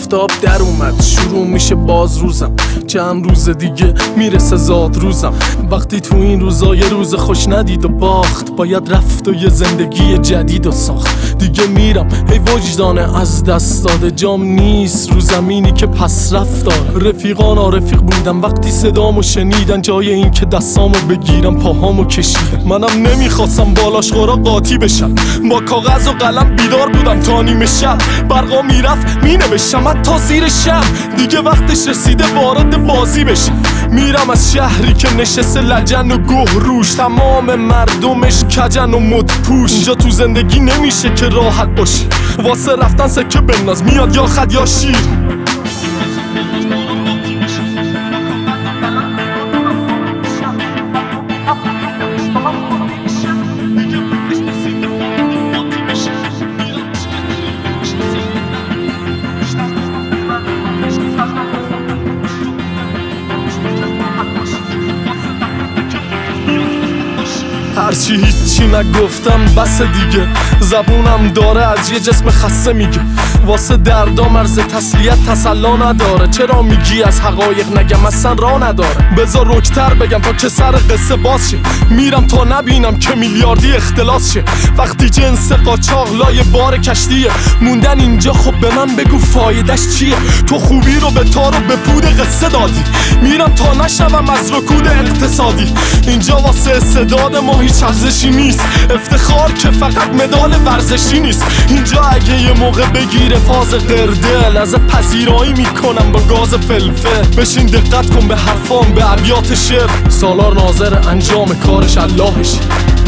آفتاب در اومد، شروع میشه باز روزم. چند روز دیگه میرسه زاد روزم. وقتی تو این روزا یه روز خوش ندید و باخت، باید رفت و یه زندگی جدید و ساخت. دیگه میرم ای وجدانه از دست داده، جام نیست رو زمینی که پس رفت داره. رفیقانا رفیق بودم وقتی صدامو شنیدن، جای این که دستامو بگیرم پاهامو کشیدن. منم نمیخواستم بالاش خورا قاطی بشم، با کاغذ و قلم بیدار بودم تا نیمه شب. برقا میرفت مینوشتم حتی زیر شب، دیگه وقتش رسیده وارد بازی بشم. میرم از شهری که نشسته لجن و گوه روش، تمام مردمش کجن و مدپوش. اینجا تو زندگی نمیشه که راحت باشی، واسه رفتن سکه بنداز، میاد یا خد یا شیر. هرچی هیچی نگفتم بس دیگه، زبونم داره از یه جسم خسته میگه. واسه دردام مرز تسلیت تسلا نداره، چرا میگی از حقایق نگم اصلا راه نداره. بذار رکتر بگم تا که سر قصه باز شه، میرم تا نبینم که میلیاردی اختلاس شه. وقتی جنس قاچاق لای بار کشتیه، موندن اینجا خب به من بگو فایدهش چیه. تو خوبی رو به تار و به پود قصه دادی، میرم تا نشوم از رکود اقتصادی. اینجا واسه استعداد ما هیچ ارزشی نیست، افتخار که فقط مدال ورزشی نیست. اینجا اگه یه موقع بگیره فاز قرده، لحظه پذیرایی میکنم با گاز فلفل. بشین دقت کن به حرفام، به ابیات شعر. سالار ناظر انجام کارش اللهش.